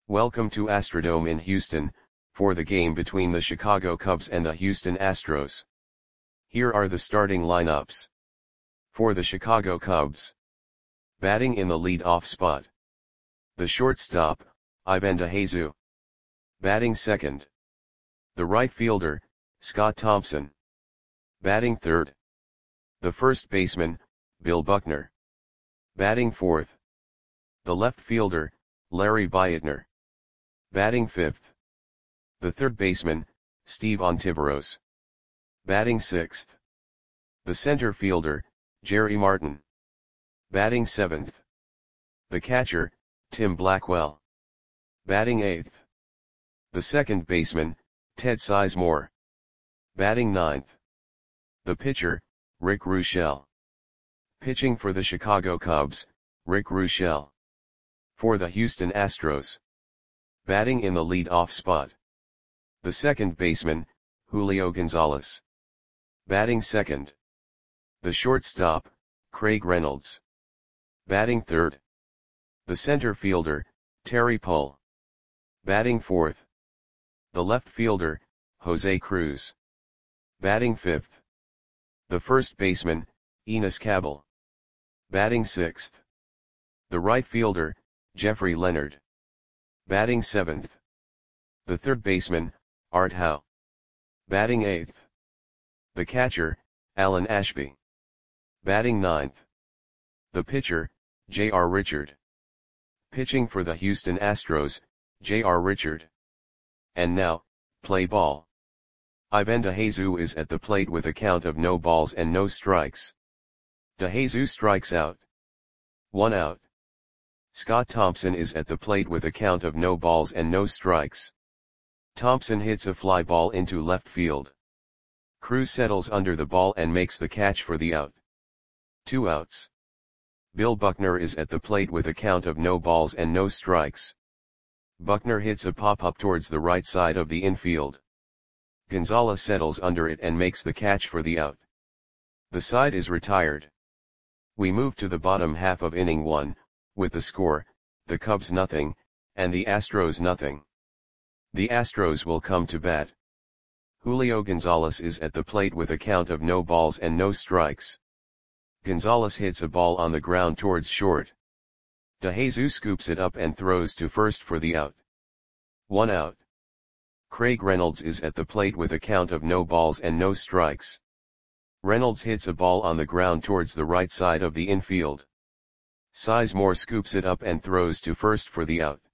Welcome to Astrodome in Houston, for the game between the Chicago Cubs and the Houston Astros. Here are the starting lineups. For the Chicago Cubs. Batting in the lead-off spot. The shortstop, Ivan DeJesus. Batting second. The right fielder, Scott Thompson. Batting third. The first baseman, Bill Buckner. Batting fourth. The left fielder, Larry Beitner. Batting fifth. The third baseman, Steve Ontiveros. Batting sixth. The center fielder, Jerry Martin. Batting seventh. The catcher, Tim Blackwell. Batting eighth. The second baseman, Ted Sizemore. Batting ninth. The pitcher, Rick Ruschel. Pitching for the Chicago Cubs, Rick Ruschel. For the Houston Astros. Batting in the lead-off spot. The second baseman, Julio Gonzalez. Batting second. The shortstop, Craig Reynolds. Batting third. The center fielder, Terry Pull. Batting fourth. The left fielder, Jose Cruz. Batting fifth. The first baseman, Enos Cabell. Batting sixth. The right fielder, Jeffrey Leonard. Batting seventh. The third baseman, Art Howe. Batting eighth. The catcher, Alan Ashby. Batting ninth. The pitcher, J.R. Richard. Pitching for the Houston Astros, J.R. Richard. And now, play ball. Ivan DeJesus is at the plate with a count of no balls and no strikes. DeJesus strikes out. 1 out. Scott Thompson is at the plate with a count of no balls and no strikes. Thompson hits a fly ball into left field. Cruz settles under the ball and makes the catch for the out. 2 outs. Bill Buckner is at the plate with a count of no balls and no strikes. Buckner hits a pop-up towards the right side of the infield. Gonzalez settles under it and makes the catch for the out. The side is retired. We move to the bottom half of inning 1, with the score, the Cubs nothing, and the Astros nothing. The Astros will come to bat. Julio Gonzalez is at the plate with a count of no balls and no strikes. Gonzalez hits a ball on the ground towards short. DeJesus scoops it up and throws to first for the out. 1 out. Craig Reynolds is at the plate with a count of no balls and no strikes. Reynolds hits a ball on the ground towards the right side of the infield. Sizemore scoops it up and throws to first for the out.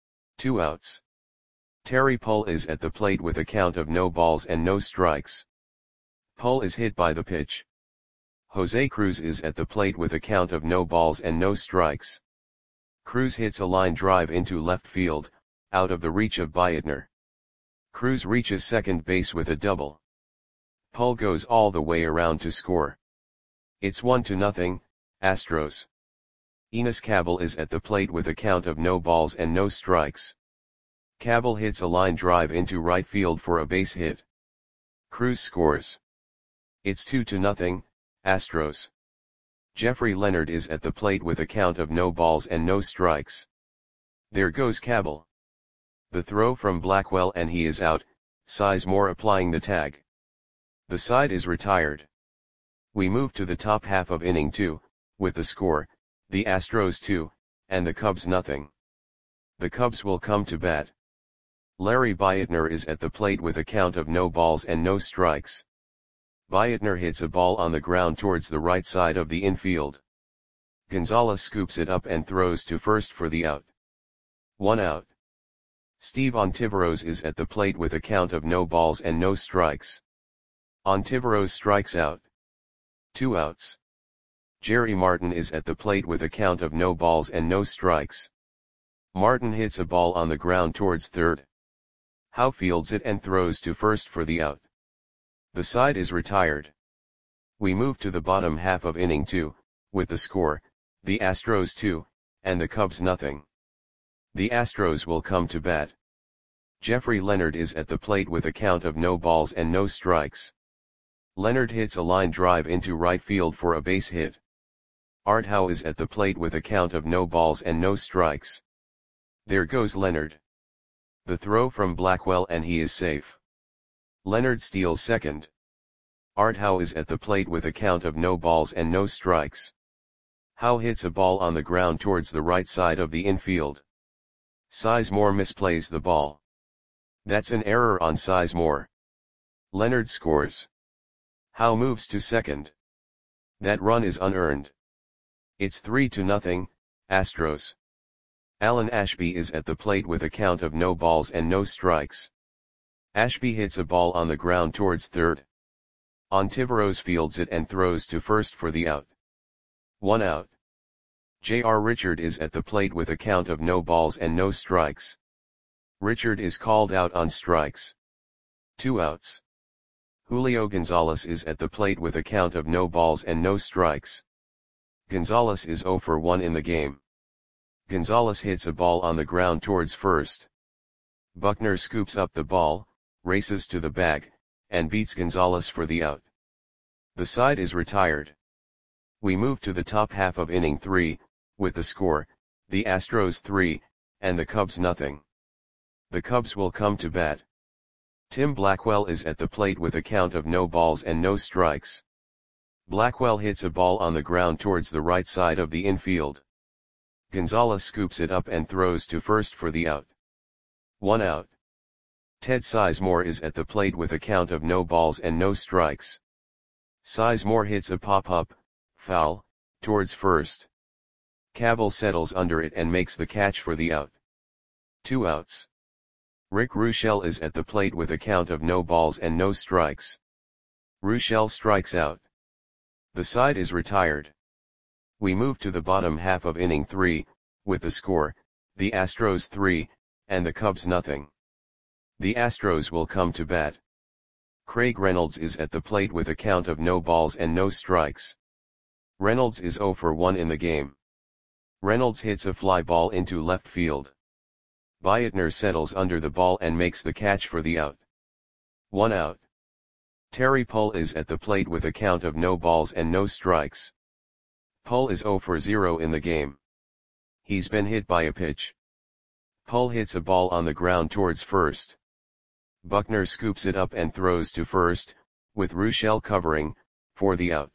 2 outs. Terry Pull is at the plate with a count of no balls and no strikes. Pull is hit by the pitch. Jose Cruz is at the plate with a count of no balls and no strikes. Cruz hits a line drive into left field, out of the reach of Beitner. Cruz reaches second base with a double. Pull goes all the way around to score. It's 1-0, Astros. Enos Cabell is at the plate with a count of no balls and no strikes. Cabell hits a line drive into right field for a base hit. Cruz scores. It's 2-0, Astros. Jeffrey Leonard is at the plate with a count of no balls and no strikes. There goes Cabell. The throw from Blackwell and he is out, Sizemore applying the tag. The side is retired. We move to the top half of inning 2, with the score, the Astros 2, and the Cubs nothing. The Cubs will come to bat. Larry Beitner is at the plate with a count of no balls and no strikes. Beitner hits a ball on the ground towards the right side of the infield. Gonzalez scoops it up and throws to first for the out. 1 out. Steve Ontiveros is at the plate with a count of no balls and no strikes. Ontiveros strikes out. 2 outs. Jerry Martin is at the plate with a count of no balls and no strikes. Martin hits a ball on the ground towards third. Howe fields it and throws to first for the out. The side is retired. We move to the bottom half of inning 2, with the score, the Astros 2, and the Cubs nothing. The Astros will come to bat. Jeffrey Leonard is at the plate with a count of no balls and no strikes. Leonard hits a line drive into right field for a base hit. Art Howe is at the plate with a count of no balls and no strikes. There goes Leonard. The throw from Blackwell and he is safe. Leonard steals second. Art Howe is at the plate with a count of no balls and no strikes. Howe hits a ball on the ground towards the right side of the infield. Sizemore misplays the ball. That's an error on Sizemore. Leonard scores. Howe moves to second. That run is unearned. It's 3-0, Astros. Alan Ashby is at the plate with a count of no balls and no strikes. Ashby hits a ball on the ground towards third. Ontiveros fields it and throws to first for the out. 1 out. J.R. Richard is at the plate with a count of no balls and no strikes. Richard is called out on strikes. 2 outs. Julio Gonzalez is at the plate with a count of no balls and no strikes. Gonzalez is 0 for 1 in the game. Gonzalez hits a ball on the ground towards first. Buckner scoops up the ball, races to the bag, and beats Gonzalez for the out. The side is retired. We move to the top half of inning 3, with the score, the Astros 3, and the Cubs 0. The Cubs will come to bat. Tim Blackwell is at the plate with a count of no balls and no strikes. Blackwell hits a ball on the ground towards the right side of the infield. Gonzalez scoops it up and throws to first for the out. 1 out. Ted Sizemore is at the plate with a count of no balls and no strikes. Sizemore hits a pop-up, foul, towards first. Cabell settles under it and makes the catch for the out. 2 outs. Rick Ruschel is at the plate with a count of no balls and no strikes. Ruschel strikes out. The side is retired. We move to the bottom half of inning 3, with the score, the Astros 3, and the Cubs 0. The Astros will come to bat. Craig Reynolds is at the plate with a count of no balls and no strikes. Reynolds is 0 for 1 in the game. Reynolds hits a fly ball into left field. Beitner settles under the ball and makes the catch for the out. 1 out. Terry Pull is at the plate with a count of no balls and no strikes. Pull is 0 for 0 in the game. He's been hit by a pitch. Pull hits a ball on the ground towards first. Buckner scoops it up and throws to first, with Ruschel covering, for the out.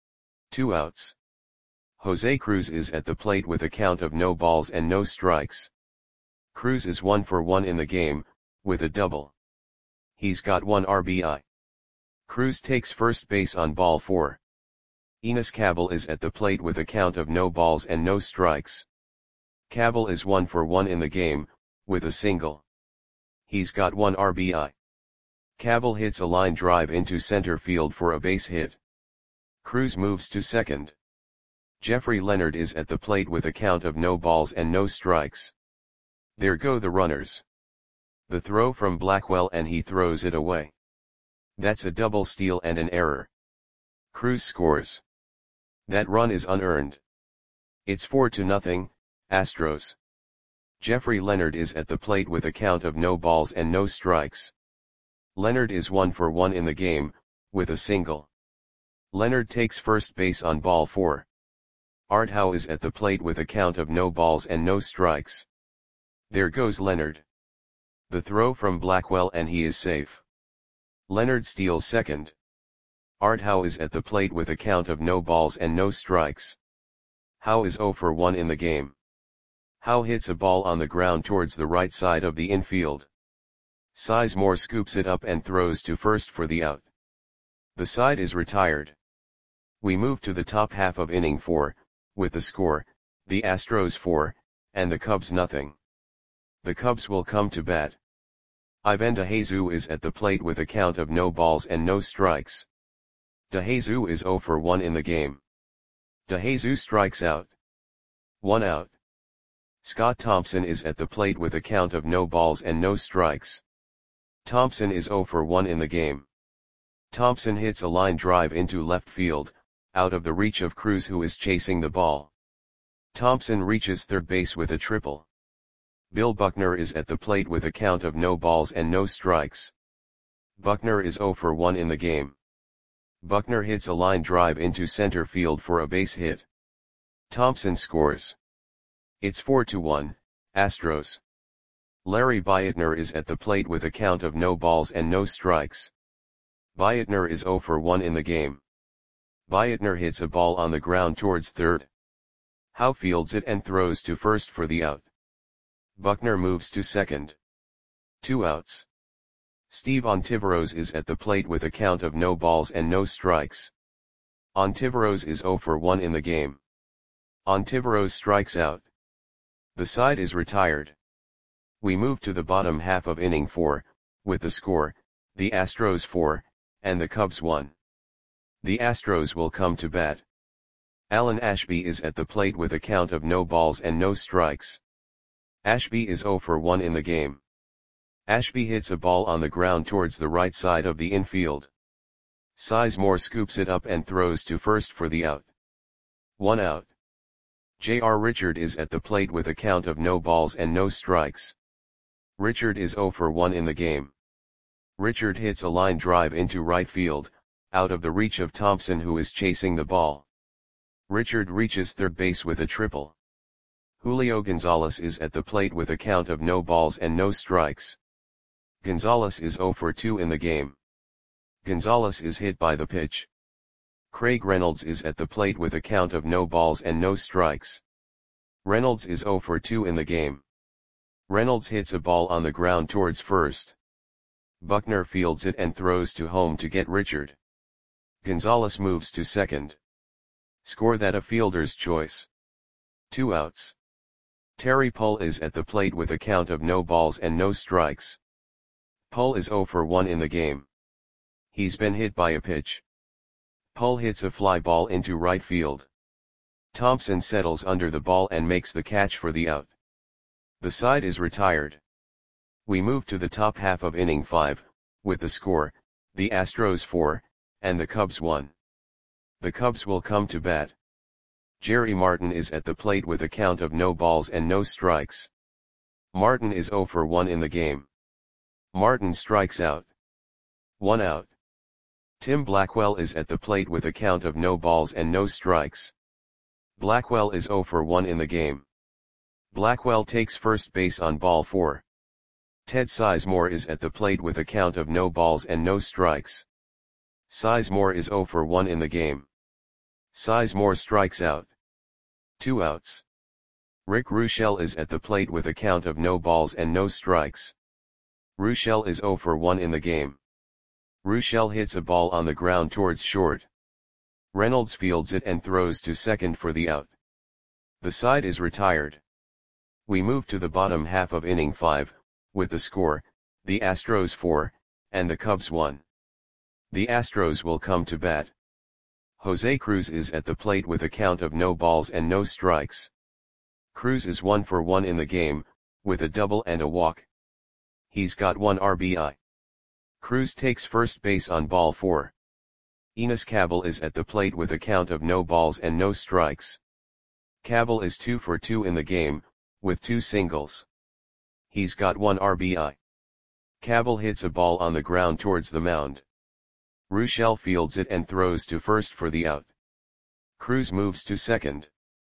2 outs. Jose Cruz is at the plate with a count of no balls and no strikes. Cruz is 1 for 1 in the game, with a double. He's got 1 RBI. Cruz takes first base on ball 4. Enos Cabell is at the plate with a count of no balls and no strikes. Cabell is 1 for 1 in the game, with a single. He's got 1 RBI. Cabell hits a line drive into center field for a base hit. Cruz moves to second. Jeffrey Leonard is at the plate with a count of no balls and no strikes. There go the runners. The throw from Blackwell and he throws it away. That's a double steal and an error. Cruz scores. That run is unearned. It's 4-0, Astros. Jeffrey Leonard is at the plate with a count of no balls and no strikes. Leonard is 1 for 1 in the game, with a single. Leonard takes first base on ball 4. Art Howe is at the plate with a count of no balls and no strikes. There goes Leonard. The throw from Blackwell and he is safe. Leonard steals second. Art Howe is at the plate with a count of no balls and no strikes. Howe is 0 for 1 in the game. Howe hits a ball on the ground towards the right side of the infield. Sizemore scoops it up and throws to first for the out. The side is retired. We move to the top half of inning 4, with the score, the Astros 4, and the Cubs 0. The Cubs will come to bat. Ivan DeJesus is at the plate with a count of no balls and no strikes. DeJesus is 0 for 1 in the game. DeJesus strikes out. 1 out. Scott Thompson is at the plate with a count of no balls and no strikes. Thompson is 0 for 1 in the game. Thompson hits a line drive into left field, out of the reach of Cruz who is chasing the ball. Thompson reaches third base with a triple. Bill Buckner is at the plate with a count of no balls and no strikes. Buckner is 0 for 1 in the game. Buckner hits a line drive into center field for a base hit. Thompson scores. It's 4-1, Astros. Larry Beitner is at the plate with a count of no balls and no strikes. Beitner is 0 for 1 in the game. Beitner hits a ball on the ground towards third. Howe fields it and throws to first for the out. Buckner moves to second. 2 outs. Steve Ontiveros is at the plate with a count of no balls and no strikes. Ontiveros is 0 for 1 in the game. Ontiveros strikes out. The side is retired. We move to the bottom half of inning 4, with the score, the Astros 4, and the Cubs 1. The Astros will come to bat. Alan Ashby is at the plate with a count of no balls and no strikes. Ashby is 0 for 1 in the game. Ashby hits a ball on the ground towards the right side of the infield. Sizemore scoops it up and throws to first for the out. 1 out. J.R. Richard is at the plate with a count of no balls and no strikes. Richard is 0 for 1 in the game. Richard hits a line drive into right field, out of the reach of Thompson, who is chasing the ball. Richard reaches third base with a triple. Julio Gonzalez is at the plate with a count of no balls and no strikes. Gonzalez is 0 for 2 in the game. Gonzalez is hit by the pitch. Craig Reynolds is at the plate with a count of no balls and no strikes. Reynolds is 0 for 2 in the game. Reynolds hits a ball on the ground towards first. Buckner fields it and throws to home to get Richard. Gonzalez moves to second. Score that a fielder's choice. 2 outs. Terry Pull is at the plate with a count of no balls and no strikes. Pull is 0 for 1 in the game. He's been hit by a pitch. Pull hits a fly ball into right field. Thompson settles under the ball and makes the catch for the out. The side is retired. We move to the top half of inning 5, with the score, the Astros 4, and the Cubs 1. The Cubs will come to bat. Jerry Martin is at the plate with a count of no balls and no strikes. Martin is 0 for 1 in the game. Martin strikes out. 1 out. Tim Blackwell is at the plate with a count of no balls and no strikes. Blackwell is 0 for 1 in the game. Blackwell takes first base on ball 4. Ted Sizemore is at the plate with a count of no balls and no strikes. Sizemore is 0 for 1 in the game. Sizemore strikes out. 2 outs. Rick Ruschel is at the plate with a count of no balls and no strikes. Ruschel is 0 for 1 in the game. Ruschel hits a ball on the ground towards short. Reynolds fields it and throws to second for the out. The side is retired. We move to the bottom half of inning 5, with the score, the Astros 4, and the Cubs 1. The Astros will come to bat. Jose Cruz is at the plate with a count of no balls and no strikes. Cruz is 1 for 1 in the game, with a double and a walk. He's got 1 RBI. Cruz takes first base on ball 4. Enos Cabell is at the plate with a count of no balls and no strikes. Cabell is 2 for 2 in the game, with 2 singles. He's got 1 RBI. Cabell hits a ball on the ground towards the mound. Ruschel fields it and throws to first for the out. Cruz moves to second.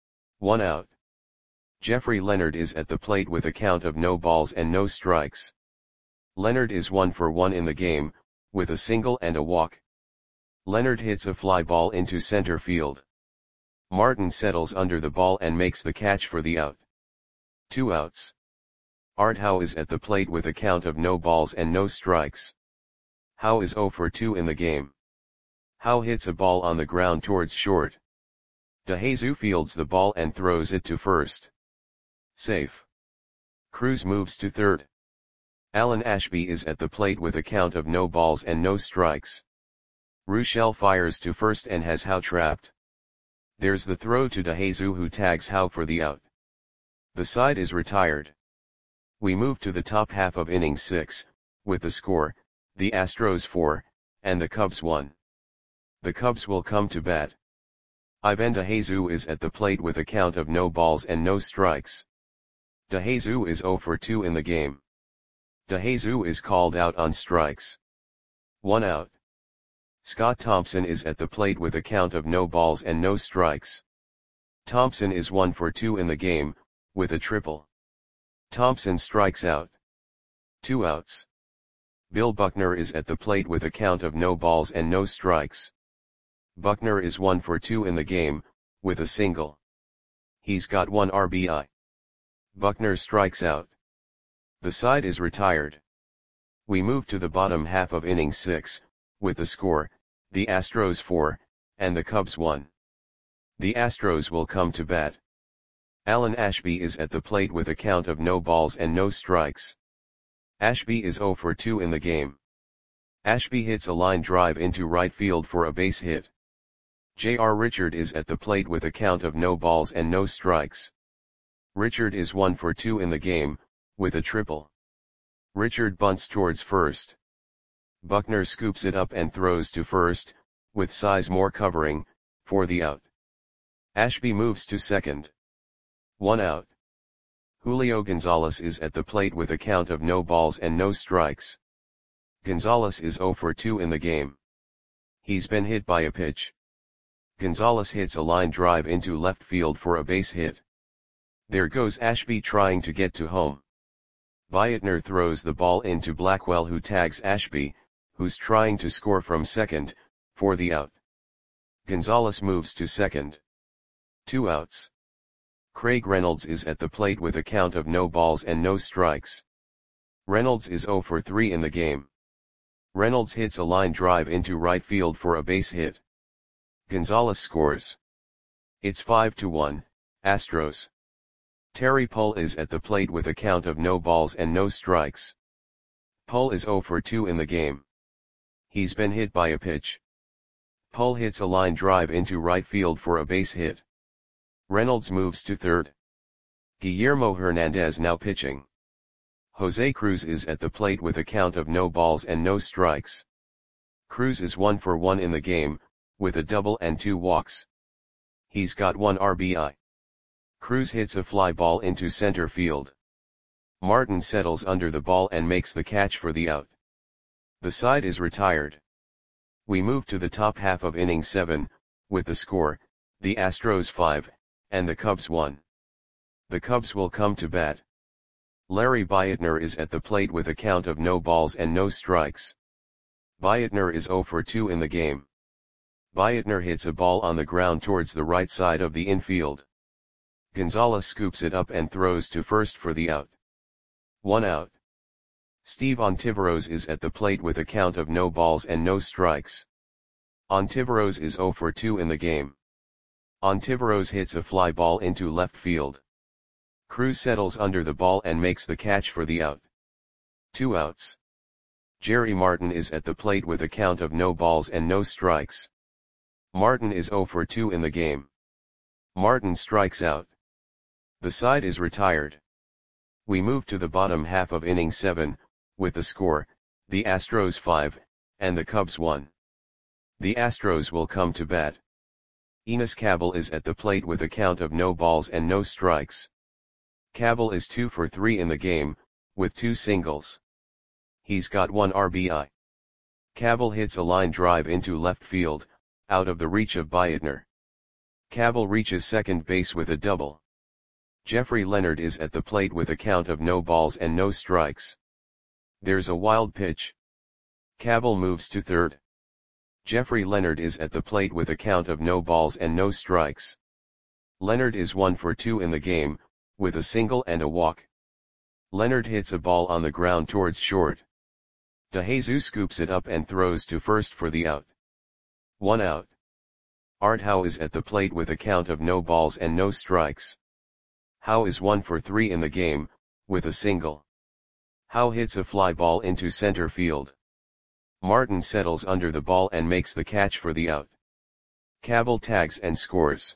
1 out. Jeffrey Leonard is at the plate with a count of no balls and no strikes. Leonard is 1 for 1 in the game, with a single and a walk. Leonard hits a fly ball into center field. Martin settles under the ball and makes the catch for the out. 2 outs. Art Howe is at the plate with a count of no balls and no strikes. Howe is 0 for 2 in the game. Howe hits a ball on the ground towards short. DeJesus fields the ball and throws it to first. Safe. Cruz moves to third. Alan Ashby is at the plate with a count of no balls and no strikes. Ruschel fires to first and has Howe trapped. There's the throw to DeJesus, who tags Howe for the out. The side is retired. We move to the top half of inning 6, with the score, the Astros 4, and the Cubs 1. The Cubs will come to bat. Ivan DeJesus is at the plate with a count of no balls and no strikes. DeJesus is 0 for 2 in the game. DeJesus is called out on strikes. 1 out. Scott Thompson is at the plate with a count of no balls and no strikes. Thompson is 1 for 2 in the game, with a triple. Thompson strikes out. 2 outs. Bill Buckner is at the plate with a count of no balls and no strikes. Buckner is 1 for 2 in the game, with a single. He's got 1 RBI. Buckner strikes out. The side is retired. We move to the bottom half of inning 6, with the score, the Astros 4, and the Cubs 1. The Astros will come to bat. Alan Ashby is at the plate with a count of no balls and no strikes. Ashby is 0 for 2 in the game. Ashby hits a line drive into right field for a base hit. J.R. Richard is at the plate with a count of no balls and no strikes. Richard is 1 for 2 in the game, with a triple. Richard bunts towards first. Buckner scoops it up and throws to first, with Sizemore covering, for the out. Ashby moves to second. 1 out. Julio Gonzalez is at the plate with a count of no balls and no strikes. Gonzalez is 0 for 2 in the game. He's been hit by a pitch. Gonzalez hits a line drive into left field for a base hit. There goes Ashby trying to get to home. Biatner throws the ball into Blackwell, who tags Ashby, who's trying to score from second, for the out. Gonzalez moves to second. 2 outs. Craig Reynolds is at the plate with a count of no balls and no strikes. Reynolds is 0 for 3 in the game. Reynolds hits a line drive into right field for a base hit. Gonzalez scores. It's 5-1, Astros. Terry Pull is at the plate with a count of no balls and no strikes. Pull is 0 for 2 in the game. He's been hit by a pitch. Pull hits a line drive into right field for a base hit. Reynolds moves to third. Guillermo Hernandez now pitching. Jose Cruz is at the plate with a count of no balls and no strikes. Cruz is 1 for 1 in the game, with a double and 2 walks. He's got 1 RBI. Cruz hits a fly ball into center field. Martin settles under the ball and makes the catch for the out. The side is retired. We move to the top half of inning 7, with the score, the Astros 5, and the Cubs 1. The Cubs will come to bat. Larry Biatner is at the plate with a count of no balls and no strikes. Biatner is 0 for 2 in the game. Biatner hits a ball on the ground towards the right side of the infield. Gonzalez scoops it up and throws to first for the out. 1 out. Steve Ontiveros is at the plate with a count of no balls and no strikes. Ontiveros is 0 for 2 in the game. Ontiveros hits a fly ball into left field. Cruz settles under the ball and makes the catch for the out. 2 outs. Jerry Martin is at the plate with a count of no balls and no strikes. Martin is 0 for 2 in the game. Martin strikes out. The side is retired. We move to the bottom half of inning 7, with the score, the Astros 5, and the Cubs 1. The Astros will come to bat. Enos Cabell is at the plate with a count of no balls and no strikes. Cabell is 2 for 3 in the game, with 2 singles. He's got 1 RBI. Cabell hits a line drive into left field, out of the reach of Biatner. Cabell reaches second base with a double. Jeffrey Leonard is at the plate with a count of no balls and no strikes. There's a wild pitch. Cabell moves to third. Jeffrey Leonard is at the plate with a count of no balls and no strikes. Leonard is 1 for 2 in the game, with a single and a walk. Leonard hits a ball on the ground towards short. DeJesus scoops it up and throws to first for the out. 1 out. Art Howe is at the plate with a count of no balls and no strikes. Howe is 1 for 3 in the game, with a single. Howe hits a fly ball into center field. Martin settles under the ball and makes the catch for the out. Cabell tags and scores.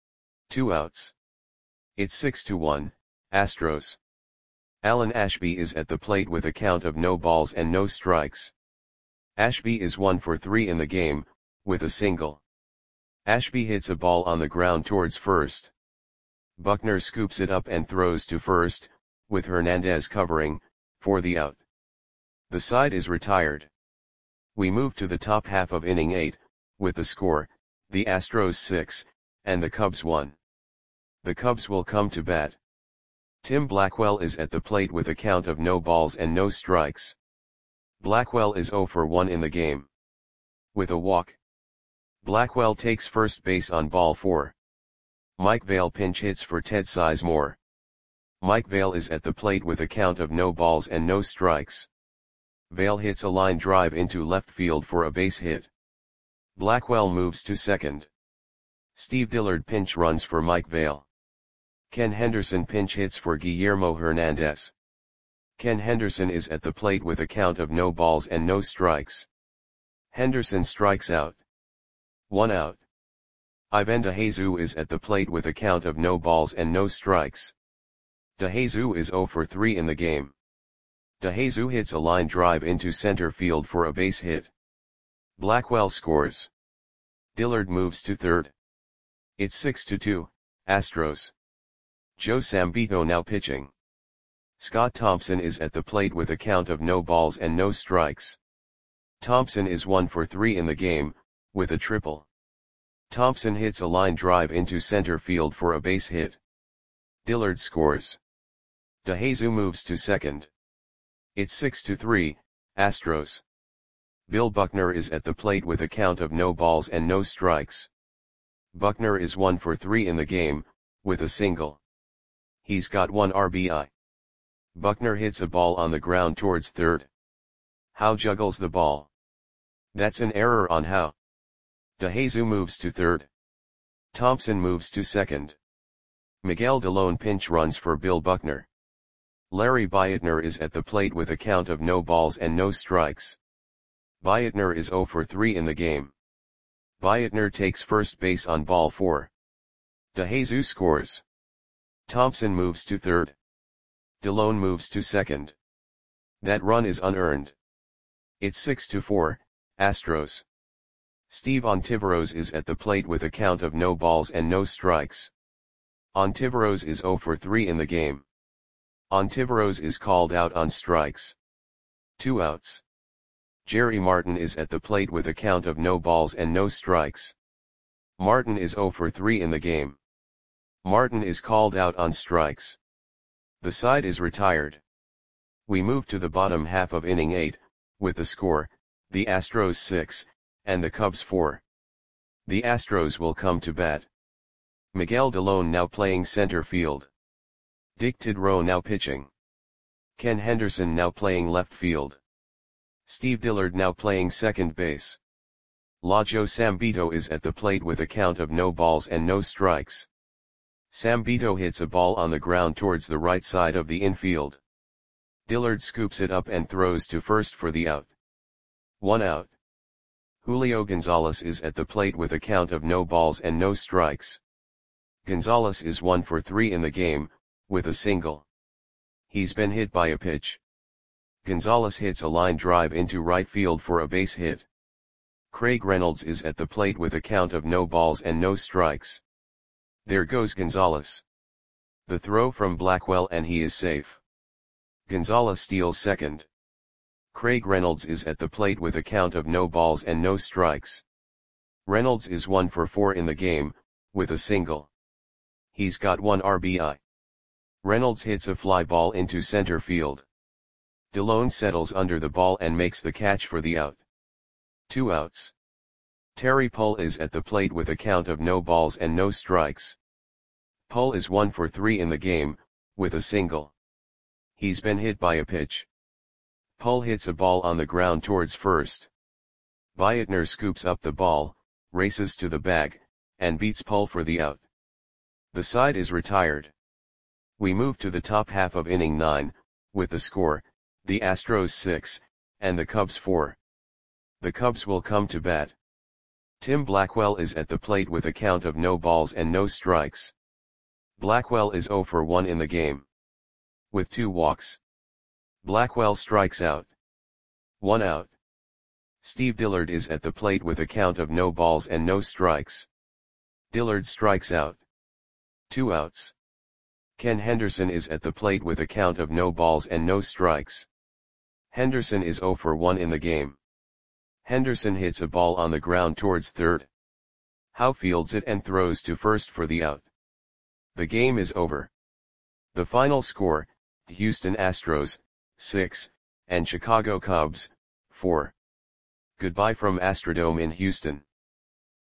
2 outs. It's 6-1, Astros. Alan Ashby is at the plate with a count of no balls and no strikes. Ashby is 1 for 3 in the game, with a single. Ashby hits a ball on the ground towards first. Buckner scoops it up and throws to first, with Hernandez covering, for the out. The side is retired. We move to the top half of inning 8, with the score, the Astros 6, and the Cubs 1. The Cubs will come to bat. Tim Blackwell is at the plate with a count of no balls and no strikes. Blackwell is 0 for 1 in the game. With a walk. Blackwell takes first base on ball 4. Mike Vail pinch hits for Ted Sizemore. Mike Vail is at the plate with a count of no balls and no strikes. Vail hits a line drive into left field for a base hit. Blackwell moves to second. Steve Dillard pinch runs for Mike Vail. Ken Henderson pinch hits for Guillermo Hernandez. Ken Henderson is at the plate with a count of no balls and no strikes. Henderson strikes out. 1 out. Ivan DeJesus is at the plate with a count of no balls and no strikes. DeJesus is 0 for 3 in the game. DeJesus hits a line drive into center field for a base hit. Blackwell scores. Dillard moves to third. It's 6-2, Astros. Joe Sambito now pitching. Scott Thompson is at the plate with a count of no balls and no strikes. Thompson is 1 for 3 in the game, with a triple. Thompson hits a line drive into center field for a base hit. Dillard scores. DeJesus moves to second. It's 6-3, Astros. Bill Buckner is at the plate with a count of no balls and no strikes. Buckner is 1 for 3 in the game, with a single. He's got 1 RBI. Buckner hits a ball on the ground towards third. Howe juggles the ball. That's an error on Howe. DeJesus moves to third. Thompson moves to second. Miguel Delone pinch runs for Bill Buckner. Larry Bietner is at the plate with a count of no balls and no strikes. Bietner is 0 for 3 in the game. Bietner takes first base on ball 4. DeJesus scores. Thompson moves to third. Delone moves to second. That run is unearned. It's 6-4, Astros. Steve Ontiveros is at the plate with a count of no balls and no strikes. Ontiveros is 0 for 3 in the game. Ontiveros is called out on strikes. 2 outs. Jerry Martin is at the plate with a count of no balls and no strikes. Martin is 0 for 3 in the game. Martin is called out on strikes. The side is retired. We move to the bottom half of inning 8, with the score, the Astros 6, and the Cubs 4. The Astros will come to bat. Miguel Delone now playing center field. Dick Tidrow now pitching. Ken Henderson now playing left field. Steve Dillard now playing second base. Joe Sambito is at the plate with a count of no balls and no strikes. Sambito hits a ball on the ground towards the right side of the infield. Dillard scoops it up and throws to first for the out. 1 out. Julio Gonzalez is at the plate with a count of no balls and no strikes. Gonzalez is 1 for 3 in the game, with a single. He's been hit by a pitch. Gonzalez hits a line drive into right field for a base hit. Craig Reynolds is at the plate with a count of no balls and no strikes. There goes Gonzalez. The throw from Blackwell and he is safe. Gonzalez steals second. Craig Reynolds is at the plate with a count of no balls and no strikes. Reynolds is 1 for 4 in the game, with a single. He's got 1 RBI. Reynolds hits a fly ball into center field. Delone settles under the ball and makes the catch for the out. 2 outs. Terry Pull is at the plate with a count of no balls and no strikes. Pull is 1 for 3 in the game, with a single. He's been hit by a pitch. Pull hits a ball on the ground towards first. Bietner scoops up the ball, races to the bag, and beats Pull for the out. The side is retired. We move to the top half of inning 9, with the score, the Astros 6, and the Cubs 4. The Cubs will come to bat. Tim Blackwell is at the plate with a count of no balls and no strikes. Blackwell is 0 for 1 in the game. With 2 walks. Blackwell strikes out. 1 out. Steve Dillard is at the plate with a count of no balls and no strikes. Dillard strikes out. 2 outs. Ken Henderson is at the plate with a count of no balls and no strikes. Henderson is 0 for 1 in the game. Henderson hits a ball on the ground towards third. Howe fields it and throws to first for the out. The game is over. The final score, Houston Astros, 6, and Chicago Cubs, 4. Goodbye from Astrodome in Houston.